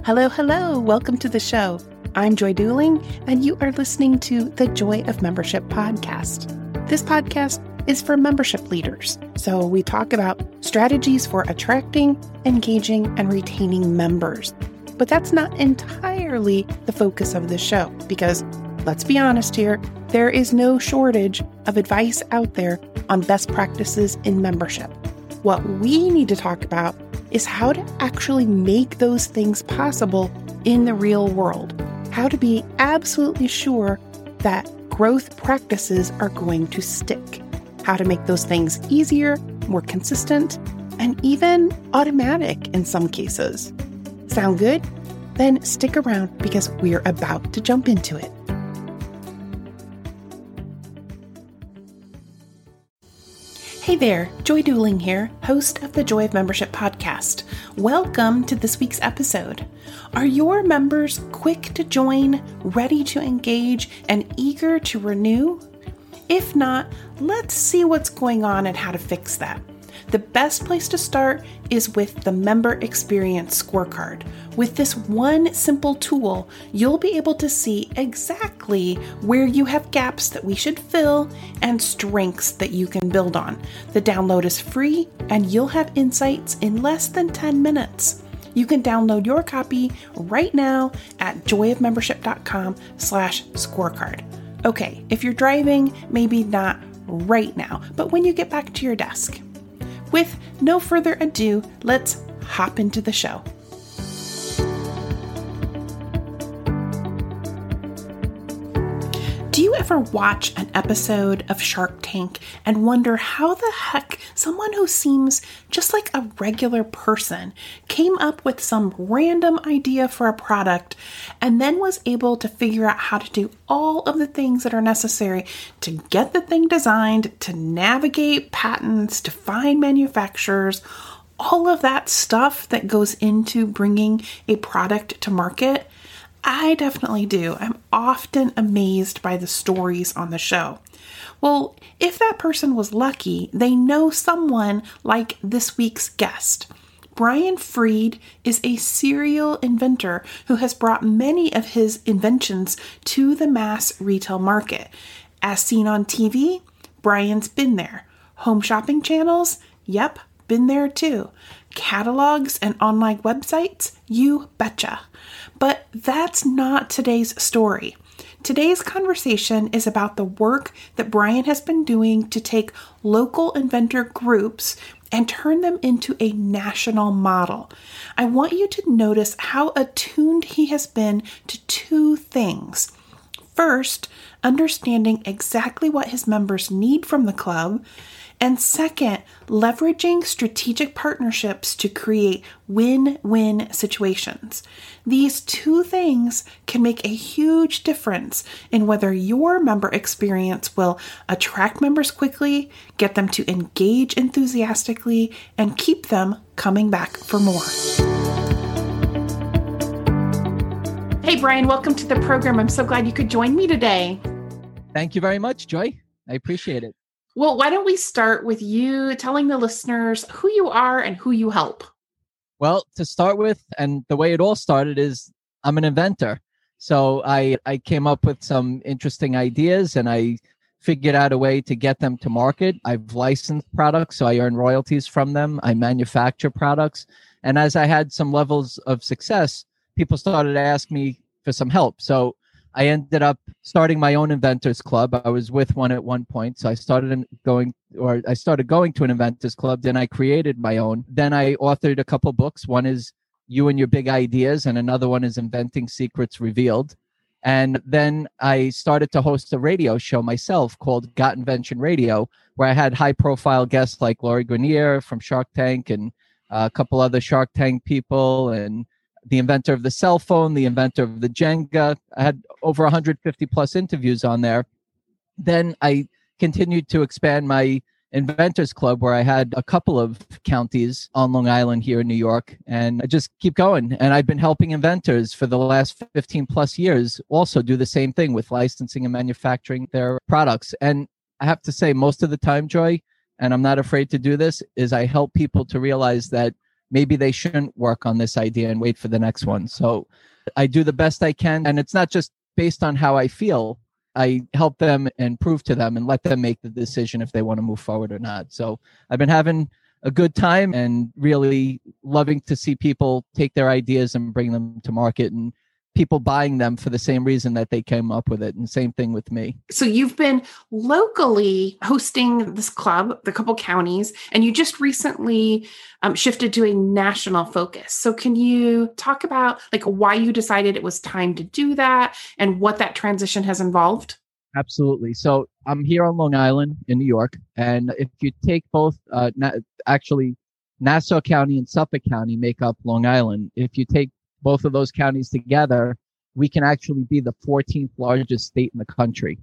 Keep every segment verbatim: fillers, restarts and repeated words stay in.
Hello, hello. Welcome to the show. I'm Joy Duling, and you are listening to the Joy of Membership podcast. This podcast is for membership leaders. So we talk about strategies for attracting, engaging, and retaining members. But that's not entirely the focus of the show because, let's be honest here, there is no shortage of advice out there on best practices in membership. What we need to talk about is how to actually make those things possible in the real world. How to be absolutely sure that growth practices are going to stick. How to make those things easier, more consistent, and even automatic in some cases. Sound good? Then stick around because we're about to jump into it. Hey there, Joy Duling here, host of the Joy of Membership podcast. Welcome to this week's episode. Are your members quick to join, ready to engage, and eager to renew? If not, let's see what's going on and how to fix that. The best place to start is with the Member Experience Scorecard. With this one simple tool, you'll be able to see exactly where you have gaps that we should fill and strengths that you can build on. The download is free and you'll have insights in less than ten minutes. You can download your copy right now at joyofmembership.com slash scorecard. Okay, if you're driving, maybe not right now, but when you get back to your desk. With no further ado, let's hop into the show. Do you ever watch an episode of Shark Tank and wonder how the heck someone who seems just like a regular person came up with some random idea for a product and then was able to figure out how to do all of the things that are necessary to get the thing designed, to navigate patents, to find manufacturers, all of that stuff that goes into bringing a product to market? I definitely do. I'm often amazed by the stories on the show. Well, if that person was lucky, they know someone like this week's guest. Brian Freed is a serial inventor who has brought many of his inventions to the mass retail market. As seen on T V, Brian's been there. Home shopping channels? Yep, been there too. Catalogs and online websites? You betcha. But that's not today's story. Today's conversation is about the work that Brian has been doing to take local inventor groups and turn them into a national model. I want you to notice how attuned he has been to two things. First, understanding exactly what his members need from the club. And second, leveraging strategic partnerships to create win-win situations. These two things can make a huge difference in whether your member experience will attract members quickly, get them to engage enthusiastically, and keep them coming back for more. Hey, Brian, welcome to the program. I'm so glad you could join me today. Thank you very much, Joy. I appreciate it. Well, why don't we start with you telling the listeners who you are and who you help? Well, to start with, and the way it all started is I'm an inventor. So I, I came up with some interesting ideas and I figured out a way to get them to market. I've licensed products, so I earn royalties from them. I manufacture products. And as I had some levels of success, people started to ask me for some help. So I ended up starting my own inventors club. I was with one at one point. So I started going, or I started going to an inventors club. Then I created my own. Then I authored a couple books. One is You and Your Big Ideas, and another one is Inventing Secrets Revealed. And then I started to host a radio show myself called Got Invention Radio, where I had high profile guests like Laurie Grenier from Shark Tank and a couple other Shark Tank people, and the inventor of the cell phone, the inventor of the Jenga. I had over one hundred fifty plus interviews on there. Then I continued to expand my inventors club, where I had a couple of counties on Long Island here in New York, and I just keep going. And I've been helping inventors for the last fifteen plus years also do the same thing with licensing and manufacturing their products. And I have to say, most of the time, Joy, and I'm not afraid to do this, is I help people to realize that maybe they shouldn't work on this idea and wait for the next one. So I do the best I can. And it's not just based on how I feel. I help them and prove to them and let them make the decision if they want to move forward or not. So I've been having a good time and really loving to see people take their ideas and bring them to market, and people buying them for the same reason that they came up with it. And same thing with me. So you've been locally hosting this club, the couple counties, and you just recently um, shifted to a national focus. So can you talk about like why you decided it was time to do that and what that transition has involved? Absolutely. So I'm here on Long Island in New York. And if you take both, uh, na- actually Nassau County and Suffolk County make up Long Island. If you take both of those counties together, we can actually be the fourteenth largest state in the country.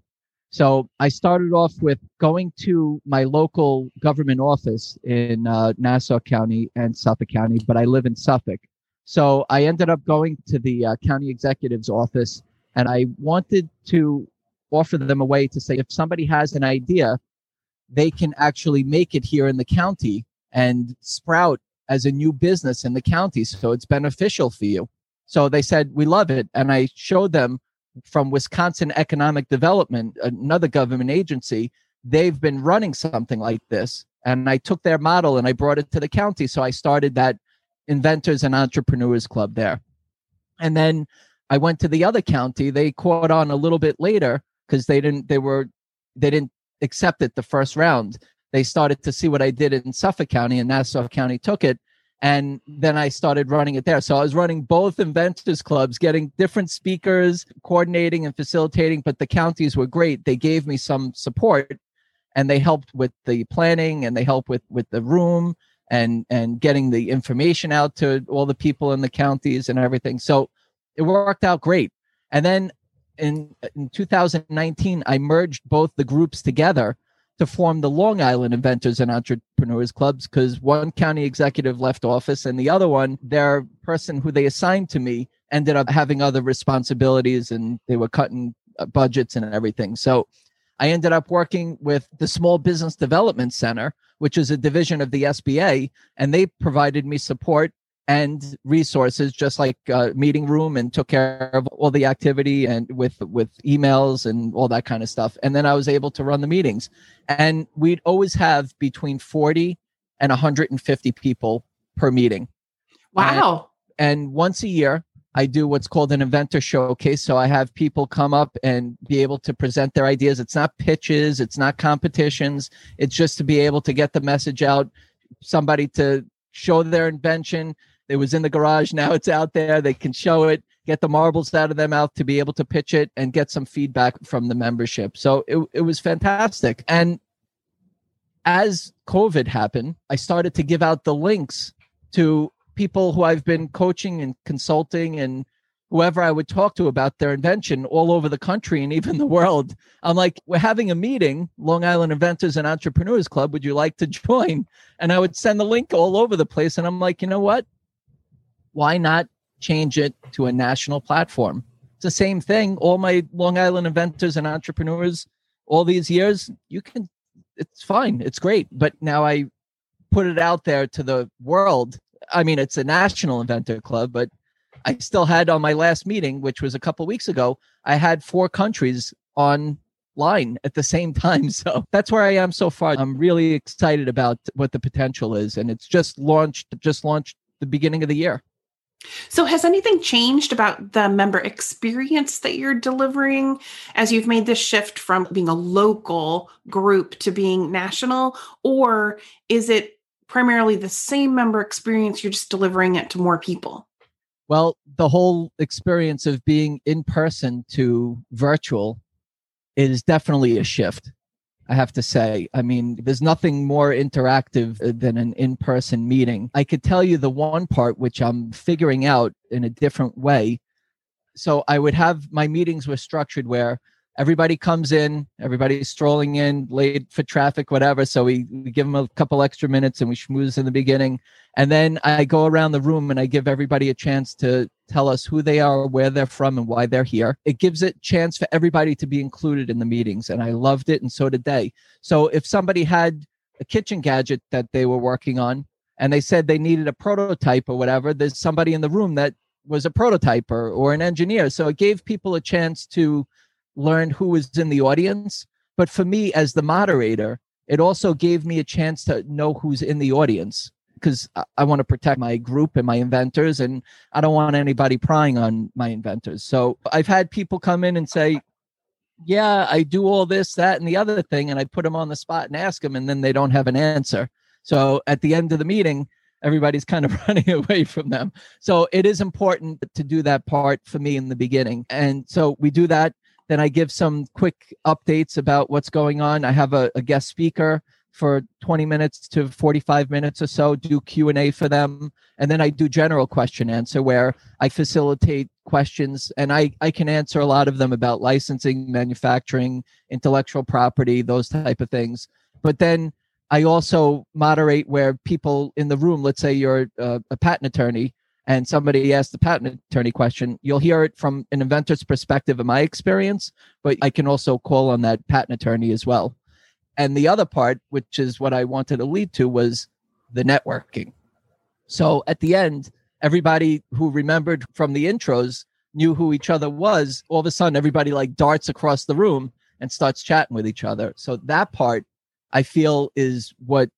So I started off with going to my local government office in uh, Nassau County and Suffolk County, but I live in Suffolk. So I ended up going to the uh, county executive's office, and I wanted to offer them a way to say, if somebody has an idea, they can actually make it here in the county and sprout as a new business in the county. So it's beneficial for you. So they said, we love it. And I showed them from Wisconsin Economic Development, another government agency, they've been running something like this. And I took their model and I brought it to the county. So I started that Inventors and Entrepreneurs Club there. And then I went to the other county. They caught on a little bit later because they didn't, they were, they didn't accept it the first round. They started to see what I did in Suffolk County, and Nassau County took it. And then I started running it there. So I was running both inventors clubs, getting different speakers, coordinating and facilitating, but the counties were great. They gave me some support and they helped with the planning and they helped with, with the room and, and getting the information out to all the people in the counties and everything. So it worked out great. And then in, in two thousand nineteen, I merged both the groups together to form the Long Island Inventors and Entrepreneurs Clubs, because one county executive left office and the other one, their person who they assigned to me ended up having other responsibilities and they were cutting budgets and everything. So I ended up working with the Small Business Development Center, which is a division of the S B A, and they provided me support and resources, just like a meeting room, and took care of all the activity and with, with emails and all that kind of stuff. And then I was able to run the meetings, and we'd always have between forty and one hundred fifty people per meeting. Wow. And, and once a year, I do what's called an inventor showcase. So I have people come up and be able to present their ideas. It's not pitches. It's not competitions. It's just to be able to get the message out, somebody to show their invention. It was in the garage. Now it's out there. They can show it, get the marbles out of their mouth to be able to pitch it and get some feedback from the membership. So it, it was fantastic. And as COVID happened, I started to give out the links to people who I've been coaching and consulting and whoever I would talk to about their invention all over the country and even the world. I'm like, we're having a meeting, Long Island Inventors and Entrepreneurs Club. Would you like to join? And I would send the link all over the place. And I'm like, you know what? Why not change it to a national platform? It's the same thing. All my Long Island inventors and entrepreneurs, all these years, you can, it's fine. It's great. But now I put it out there to the world. I mean, it's a national inventor club, but I still had on my last meeting, which was a couple of weeks ago, I had four countries online at the same time. So that's where I am so far. I'm really excited about what the potential is. And it's just launched, just launched the beginning of the year. So has anything changed about the member experience that you're delivering as you've made this shift from being a local group to being national? Or is it primarily the same member experience, you're just delivering it to more people? Well, the whole experience of being in person to virtual is definitely a shift, I have to say. I mean, there's nothing more interactive than an in-person meeting. I could tell you the one part which I'm figuring out in a different way. So I would have, my meetings were structured where everybody comes in, everybody's strolling in, late for traffic, whatever. So we, we give them a couple extra minutes and we schmooze in the beginning. And then I go around the room and I give everybody a chance to tell us who they are, where they're from, and why they're here. It gives it a chance for everybody to be included in the meetings. And I loved it, and so did they. So if somebody had a kitchen gadget that they were working on, and they said they needed a prototype or whatever, there's somebody in the room that was a prototyper or an engineer. So it gave people a chance to learn who was in the audience. But for me as the moderator, it also gave me a chance to know who's in the audience, because I, I want to protect my group and my inventors, and I don't want anybody prying on my inventors. So I've had people come in and say, yeah, I do all this, that, and the other thing. And I put them on the spot and ask them, and then they don't have an answer. So at the end of the meeting, everybody's kind of running away from them. So it is important to do that part for me in the beginning. And so we do that. Then I give some quick updates about what's going on. I have a, a guest speaker for twenty minutes to forty-five minutes or so, do Q and A for them. And then I do general question answer where I facilitate questions, and I, I can answer a lot of them about licensing, manufacturing, intellectual property, those type of things. But then I also moderate where people in the room, let's say you're a, a patent attorney and somebody asks the patent attorney question, you'll hear it from an inventor's perspective in my experience, but I can also call on that patent attorney as well. And the other part, which is what I wanted to lead to, was the networking. So at the end, everybody who remembered from the intros knew who each other was. All of a sudden, everybody like darts across the room and starts chatting with each other. So that part, I feel, is what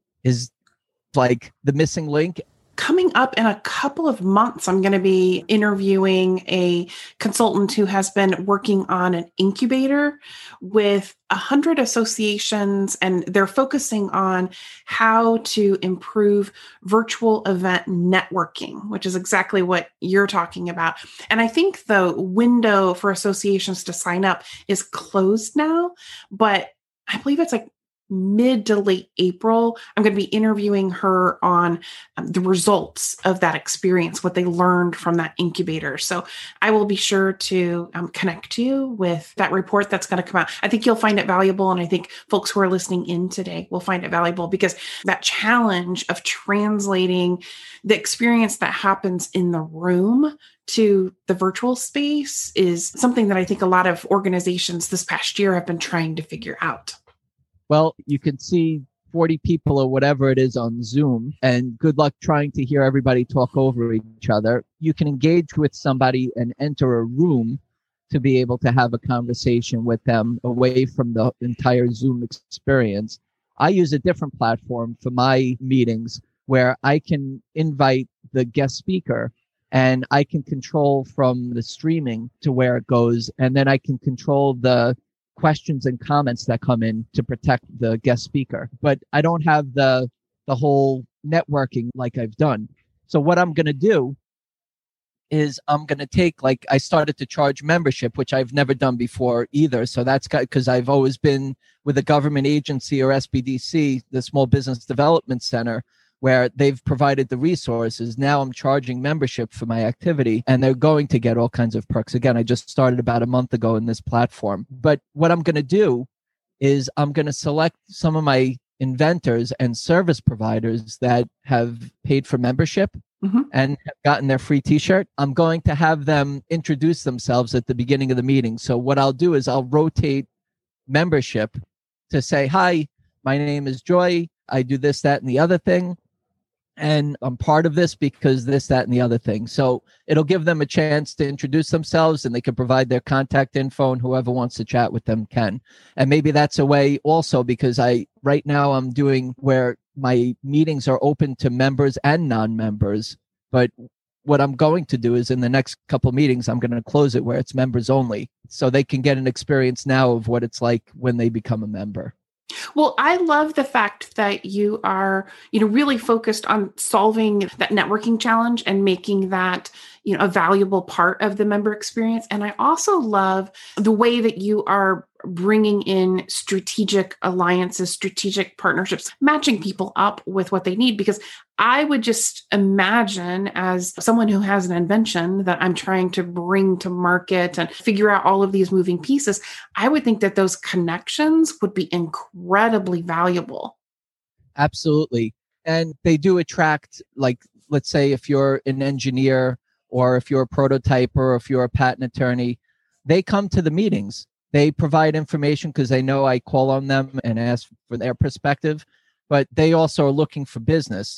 is like the missing link. Coming up in a couple of months, I'm going to be interviewing a consultant who has been working on an incubator with a hundred associations, and they're focusing on how to improve virtual event networking, which is exactly what you're talking about. And I think the window for associations to sign up is closed now, but I believe it's like mid to late April. I'm going to be interviewing her on um, the results of that experience, what they learned from that incubator. So I will be sure to um, connect you with that report that's going to come out. I think you'll find it valuable. And I think folks who are listening in today will find it valuable, because that challenge of translating the experience that happens in the room to the virtual space is something that I think a lot of organizations this past year have been trying to figure out. Well, you can see forty people or whatever it is on Zoom, and good luck trying to hear everybody talk over each other. You can engage with somebody and enter a room to be able to have a conversation with them away from the entire Zoom experience. I use a different platform for my meetings where I can invite the guest speaker, and I can control from the streaming to where it goes, and then I can control the questions and comments that come in to protect the guest speaker. But I don't have the the whole networking like I've done. So what I'm going to do is I'm going to take, like, I started to charge membership, which I've never done before either. So that's because I've always been with a government agency or S B D C, the Small Business Development Center, where they've provided the resources. Now I'm charging membership for my activity, and they're going to get all kinds of perks. Again, I just started about a month ago in this platform. But what I'm going to do is I'm going to select some of my inventors and service providers that have paid for membership mm-hmm. and have gotten their free t-shirt. I'm going to have them introduce themselves at the beginning of the meeting. So what I'll do is I'll rotate membership to say, hi, my name is Joy. I do this, that, and the other thing. And I'm part of this because this, that, and the other thing. So it'll give them a chance to introduce themselves, and they can provide their contact info, and whoever wants to chat with them can. And maybe that's a way also, because I right now I'm doing where my meetings are open to members and non-members. But what I'm going to do is in the next couple meetings, I'm going to close it where it's members only, so they can get an experience now of what it's like when they become a member. Well, I love the fact that you are, you know, really focused on solving that networking challenge and making that, you know, a valuable part of the member experience. And I also love the way that you are bringing in strategic alliances, strategic partnerships, matching people up with what they need. Because I would just imagine, as someone who has an invention that I'm trying to bring to market and figure out all of these moving pieces, I would think that those connections would be incredibly valuable. Absolutely. And they do attract, like, let's say if you're an engineer or if you're a prototyper or if you're a patent attorney, they come to the meetings. They provide information because they know I call on them and ask for their perspective, but they also are looking for business.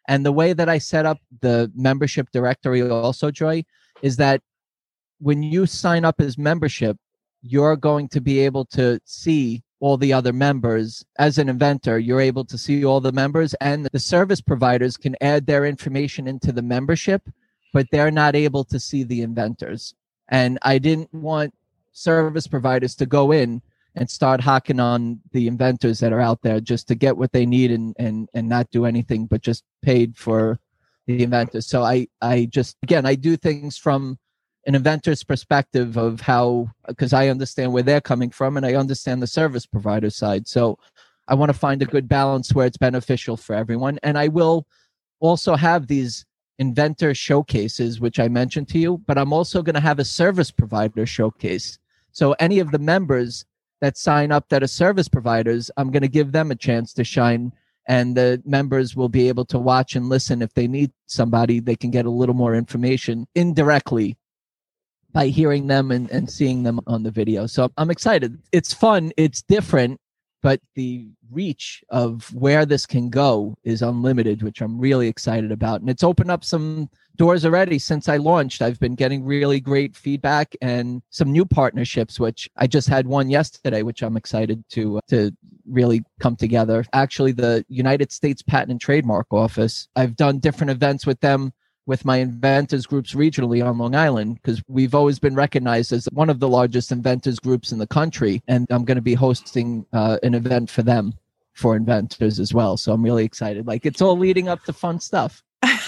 And the way that I set up the membership directory also, Joy, is that when you sign up as membership, you're going to be able to see all the other members. As an inventor, you're able to see all the members, and the service providers can add their information into the membership, but they're not able to see the inventors. And I didn't want service providers to go in and start hacking on the inventors that are out there just to get what they need and and and not do anything but just paid for the inventors. So I I just, again, I do things from an inventor's perspective of how, because I understand where they're coming from and I understand the service provider side. So I want to find a good balance where it's beneficial for everyone. And I will also have these inventor showcases, which I mentioned to you, but I'm also going to have a service provider showcase. So any of the members that sign up that are service providers, I'm going to give them a chance to shine, and the members will be able to watch and listen. If they need somebody, they can get a little more information indirectly by hearing them and, and seeing them on the video. So I'm excited. It's fun. It's different, but the reach of where this can go is unlimited, which I'm really excited about. And it's opened up some doors already since I launched. I've been getting really great feedback and some new partnerships, which I just had one yesterday, which I'm excited to, uh, to really come together. Actually, the United States Patent and Trademark Office, I've done different events with them, with my inventors groups regionally on Long Island, because we've always been recognized as one of the largest inventors groups in the country. And I'm going to be hosting uh, an event for them for inventors as well. So I'm really excited. Like, it's all leading up to fun stuff.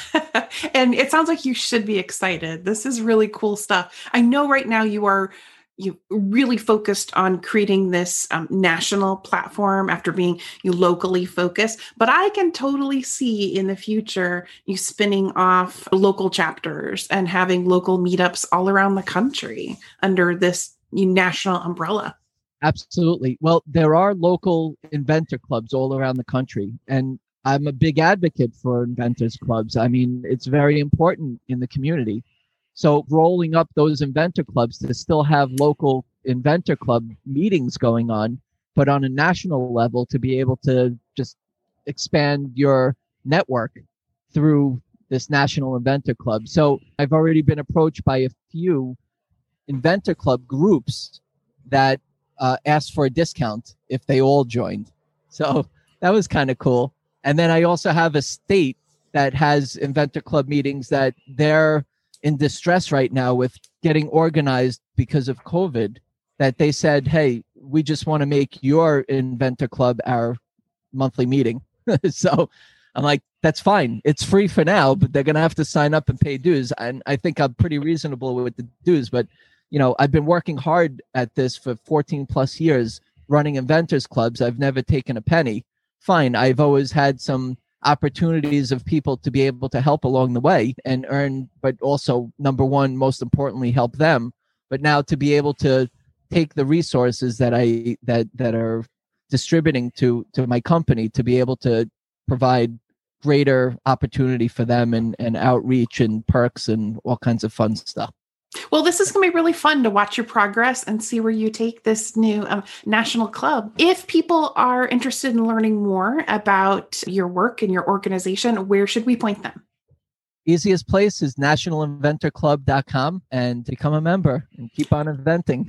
And it sounds like you should be excited. This is really cool stuff. I know right now you are you really focused on creating this um, national platform after being you locally focused, but I can totally see in the future you spinning off local chapters and having local meetups all around the country under this national umbrella. Absolutely. Well, there are local inventor clubs all around the country, and I'm a big advocate for inventors clubs. I mean, it's very important in the community. So rolling up those inventor clubs to still have local inventor club meetings going on, but on a national level to be able to just expand your network through this national inventor club. So I've already been approached by a few inventor club groups that uh, asked for a discount if they all joined. So that was kind of cool. And then I also have a state that has inventor club meetings that they're in distress right now with getting organized because of COVID, that they said, hey, we just want to make your inventor club our monthly meeting. So I'm like, that's fine. It's free for now, but they're going to have to sign up and pay dues. And I think I'm pretty reasonable with the dues. But, you know, I've been working hard at this for fourteen plus years, running inventors clubs. I've never taken a penny. Fine. I've always had some opportunities of people to be able to help along the way and earn, but also, number one, most importantly, help them. But now to be able to take the resources that I that that are distributing to to my company to be able to provide greater opportunity for them and, and outreach and perks and all kinds of fun stuff. Well, this is going to be really fun to watch your progress and see where you take this new um, national club. If people are interested in learning more about your work and your organization, where should we point them? Easiest place is national inventor club dot com and become a member and keep on inventing.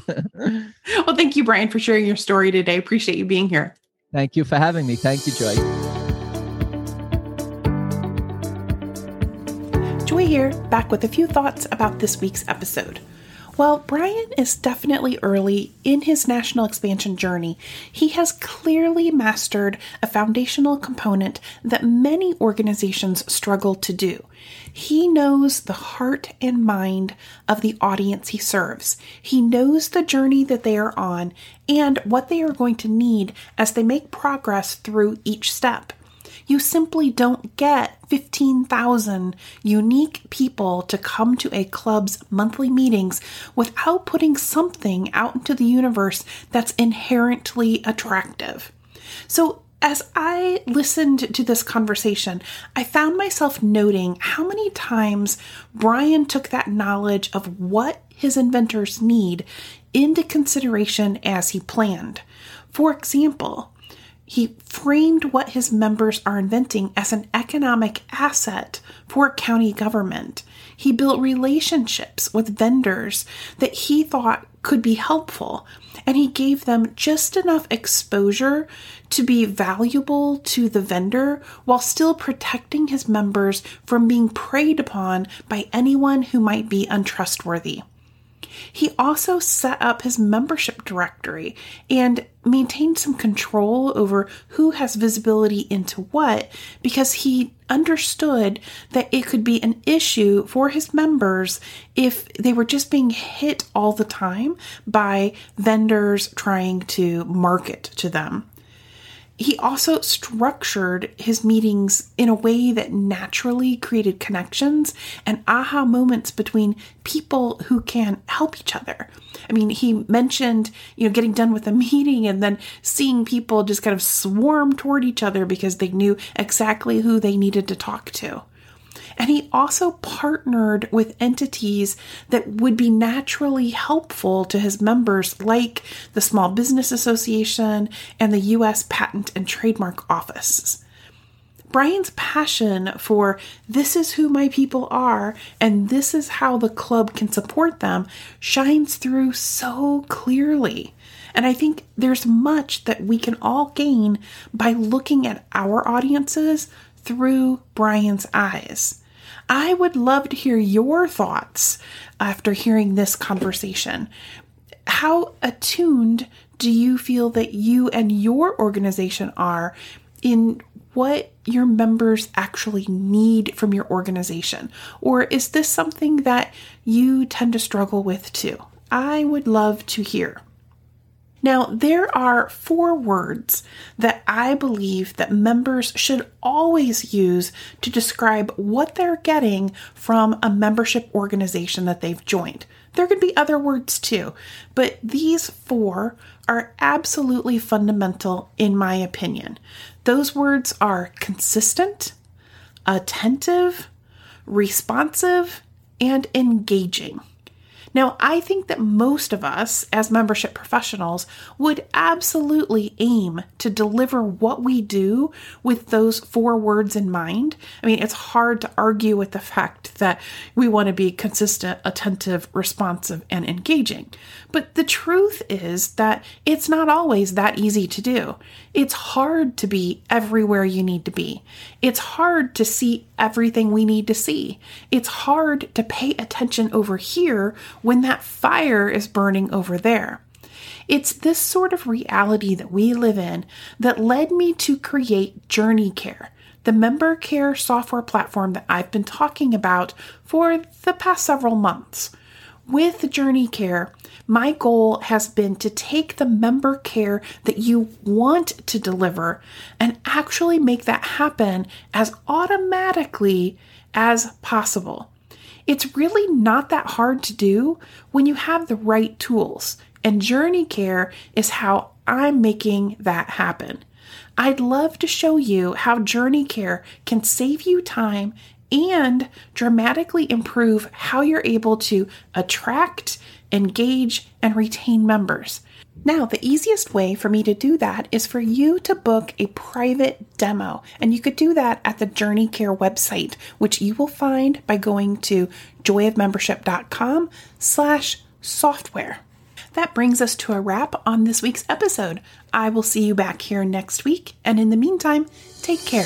Well, thank you, Brian, for sharing your story today. Appreciate you being here. Thank you for having me. Thank you, Joy. Joy here, back with a few thoughts about this week's episode. While Brian is definitely early in his national expansion journey, he has clearly mastered a foundational component that many organizations struggle to do. He knows the heart and mind of the audience he serves. He knows the journey that they are on and what they are going to need as they make progress through each step. You simply don't get fifteen thousand unique people to come to a club's monthly meetings without putting something out into the universe that's inherently attractive. So as I listened to this conversation, I found myself noting how many times Brian took that knowledge of what his inventors need into consideration as he planned. For example, He framed what his members are inventing as an economic asset for county government. He built relationships with vendors that he thought could be helpful, and he gave them just enough exposure to be valuable to the vendor while still protecting his members from being preyed upon by anyone who might be untrustworthy. He also set up his membership directory and maintained some control over who has visibility into what, because he understood that it could be an issue for his members if they were just being hit all the time by vendors trying to market to them. He also structured his meetings in a way that naturally created connections and aha moments between people who can help each other. I mean, he mentioned, you know, getting done with a meeting and then seeing people just kind of swarm toward each other because they knew exactly who they needed to talk to. And he also partnered with entities that would be naturally helpful to his members, like the Small Business Association and the U S Patent and Trademark Office. Brian's passion for this is who my people are and this is how the club can support them shines through so clearly. And I think there's much that we can all gain by looking at our audiences through Brian's eyes. I would love to hear your thoughts after hearing this conversation. How attuned do you feel that you and your organization are in what your members actually need from your organization? Or is this something that you tend to struggle with too? I would love to hear. Now, there are four words that I believe that members should always use to describe what they're getting from a membership organization that they've joined. There could be other words too, but these four are absolutely fundamental in my opinion. Those words are consistent, attentive, responsive, and engaging. Now, I think that most of us as membership professionals would absolutely aim to deliver what we do with those four words in mind. I mean, it's hard to argue with the fact that we want to be consistent, attentive, responsive, and engaging. But the truth is that it's not always that easy to do. It's hard to be everywhere you need to be. It's hard to see everything we need to see. It's hard to pay attention over here when that fire is burning over there. It's this sort of reality that we live in that led me to create JourneyCare, the member care software platform that I've been talking about for the past several months. With JourneyCare, my goal has been to take the member care that you want to deliver and actually make that happen as automatically as possible. It's really not that hard to do when you have the right tools, and JourneyCare is how I'm making that happen. I'd love to show you how JourneyCare can save you time and dramatically improve how you're able to attract, engage, and retain members. Now, the easiest way for me to do that is for you to book a private demo, and you could do that at the JourneyCare website, which you will find by going to joyofmembership.com slash software. That brings us to a wrap on this week's episode. I will see you back here next week, and in the meantime, take care.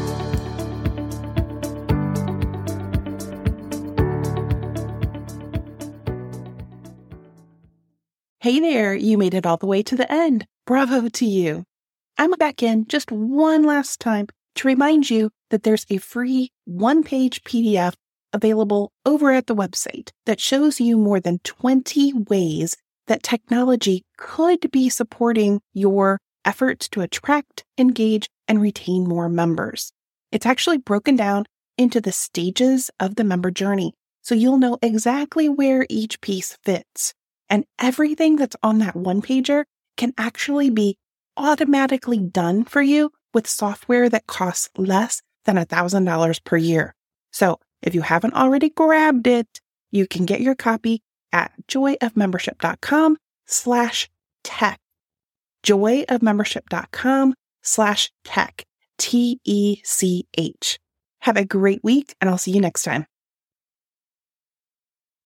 Hey there, you made it all the way to the end. Bravo to you. I'm back in just one last time to remind you that there's a free one-page P D F available over at the website that shows you more than twenty ways that technology could be supporting your efforts to attract, engage, and retain more members. It's actually broken down into the stages of the member journey, so you'll know exactly where each piece fits. And everything that's on that one-pager can actually be automatically done for you with software that costs less than one thousand dollars per year. So if you haven't already grabbed it, you can get your copy at joyofmembership.com slash tech. joyofmembership.com slash tech, T E C H. Have a great week, and I'll see you next time.